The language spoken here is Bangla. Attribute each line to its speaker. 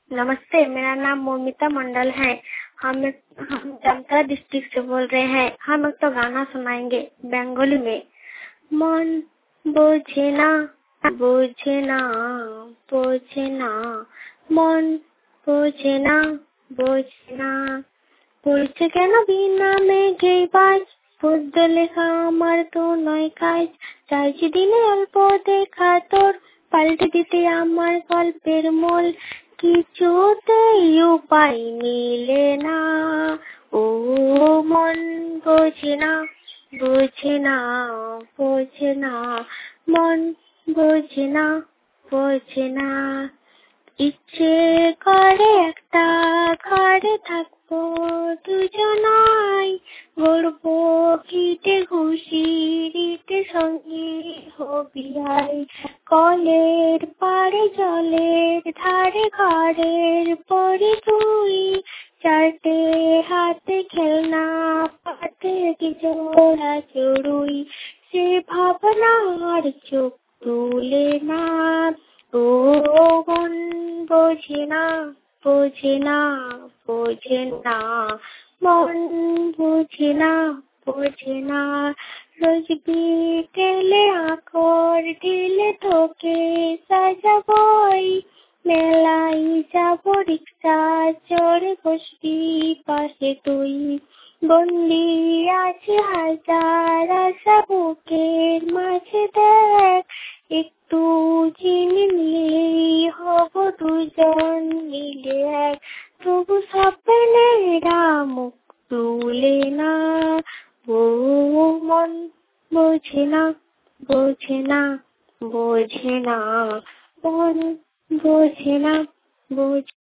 Speaker 1: नमस्ते, मेरा नाम मोमिता मंडल है। हम जामताड़ा डिस्ट्रिक्ट से बोल रहे हैं। हम एक तो गाना सुनाएंगे बंगाली में। मन बोझे ना, बोझे ना, बोझे ना, मन बोझे ना, बोझे ना, বলছে কেন বিনা মেঘে বাজ, পদ্ম লেখা আমার তো নয় কাজ, চাইছি দিনে অল্প দেখা তোর, পাল্টে দিতে আমার গল্পের মোল, কিছুতেই উপায় মিলে না, ও মন বোঝে না, বোঝে না, বোঝে না, মন বোঝে না, বোঝে না। ইচ্ছে করে একটা ঘরে থাকবো দুজনাই, গড়বো ভিটে ঘুষিতে সঙ্গী হবি আই, কলের পাড়ে জলের ধারে ঘরের পরে তুই, চারটে হাতে খেলনা পাতে কি জোড়া চড়ুই, সে ভাবনা আর চোখ তুলে না, ও মন বোঝে না, বোঝে না, বোঝে না, মন বোঝে না, বোঝে না। রোজ বিকেলে আকর ঢিলে তোকে সাজাবই, মেলাই যাবো রিক্সা চড়ে বসবি পাশে তুই, বন্দি আছে হাজার আশা বুকের মাঝে, দেখ একটু চিনি নিলেই হব দুজন মিলে এক, তবু স্বপ্নেরা মুখ তুলে না, ও মন বোঝে না, বোঝে না, বোঝে না, মন বোঝে না, বোঝে